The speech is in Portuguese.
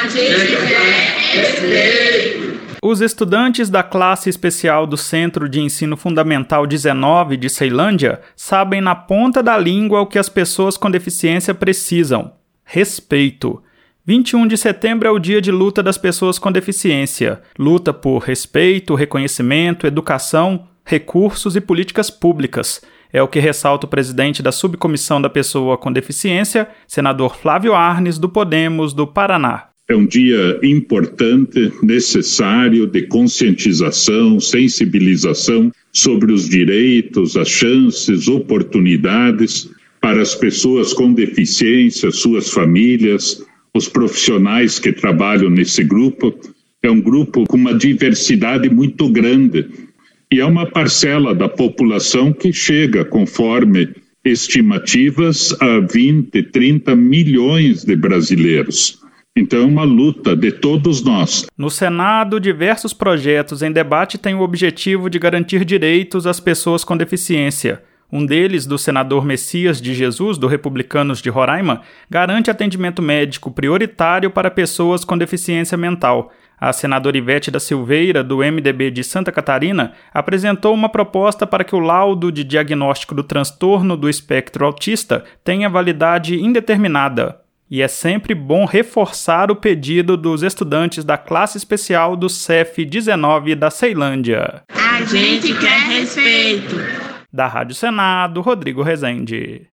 A gente quer respeito. Os estudantes da classe especial do Centro de Ensino Fundamental 19 de Ceilândia sabem na ponta da língua o que as pessoas com deficiência precisam: respeito. 21 de setembro é o dia de luta das pessoas com deficiência. Luta por respeito, reconhecimento, educação, recursos e políticas públicas. É o que ressalta o presidente da Subcomissão da Pessoa com Deficiência, senador Flávio Arnes, do Podemos do Paraná. É um dia importante, necessário de conscientização, sensibilização sobre os direitos, as chances, oportunidades para as pessoas com deficiência, suas famílias, os profissionais que trabalham nesse grupo. É um grupo com uma diversidade muito grande e é uma parcela da população que chega, conforme estimativas, a 20, 30 milhões de brasileiros. Então é uma luta de todos nós. No Senado, diversos projetos em debate têm o objetivo de garantir direitos às pessoas com deficiência. Um deles, do senador Messias de Jesus, do Republicanos de Roraima, garante atendimento médico prioritário para pessoas com deficiência mental. A senadora Ivete da Silveira, do MDB de Santa Catarina, apresentou uma proposta para que o laudo de diagnóstico do transtorno do espectro autista tenha validade indeterminada. E é sempre bom reforçar o pedido dos estudantes da classe especial do CEF 19 da Ceilândia. A gente quer respeito. Da Rádio Senado, Rodrigo Rezende.